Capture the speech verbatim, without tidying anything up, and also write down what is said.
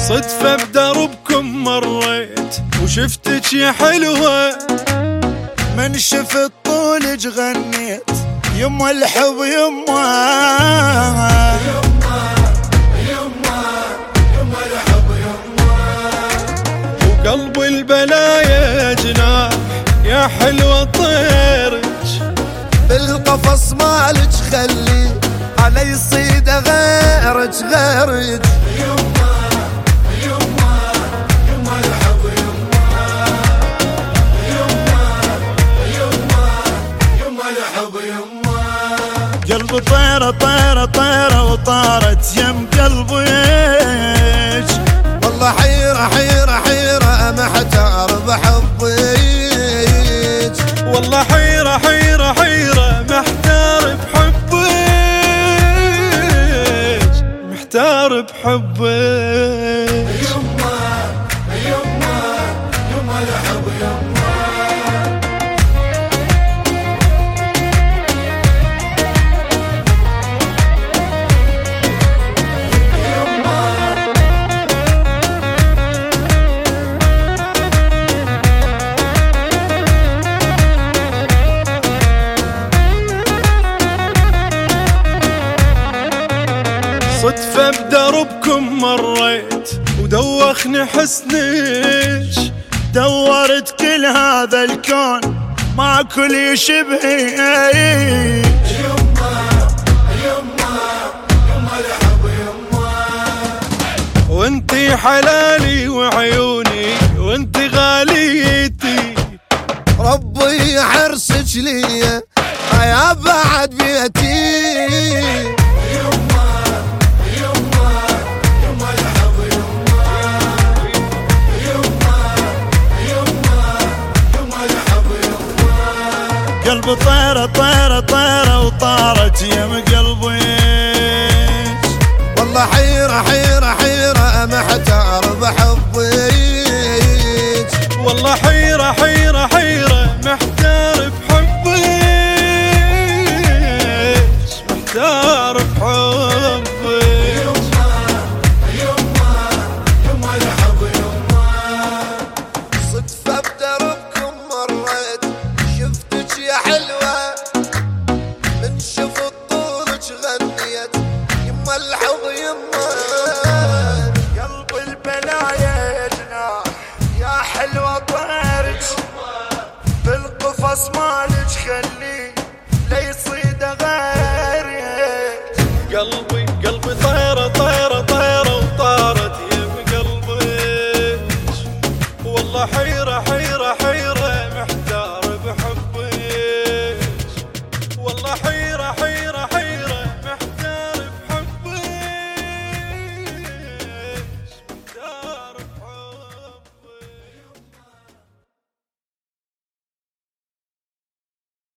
صدفة بدربكم مريت وشفتك يا حلوة، من شفت طولك غنيت يما الحب يما يما يما يما الحب يما، وقلب البلايا جناح يا حلوة طيرك، بالقفص مالك خلي على يصيد غيرك غيرك. يما يما يما الحب يما، يما يما يما الحب يما. قلبي طيرة طيرة طيرة وطارت يم قلبيك، والله حيرة حيرة حيرة محتار بحبيك، والله حيرة حيرة حيرة محتار بحبك، محتار بحبك. يما يما يما الحب يما. صدفة بدربكم مريت ودوخني حسنك، دورت كل هذا الكون ما كل يشبهك. يما يما يما الحب يما، وانتي حلالي وعيوني وانتي غاليتي، ربي يحرسك ليا يا بعد بيتي. قلبي طيرة طيرة طيرة وطارت يم قلبيك، والله حيرة حيرة حيرة محتار بحبيك، والله حيرة حيرة حيرة محتار بحبك، محتار بحبك. يما يما يما الحب يما. صدفة بدربكم مريت شفتك يا حلوة، من شفت طولك غنيت يما الحب يما. قلب البلايا جناح يا حلوة طيرك، بالقفص مالك خلي ليصيد غيرك. قلبي قلبي طيرة طيرة طيرة وطارت يم قلبك، والله حيرة حيرة حيرة محتار بحبك، والله حيرة حيرة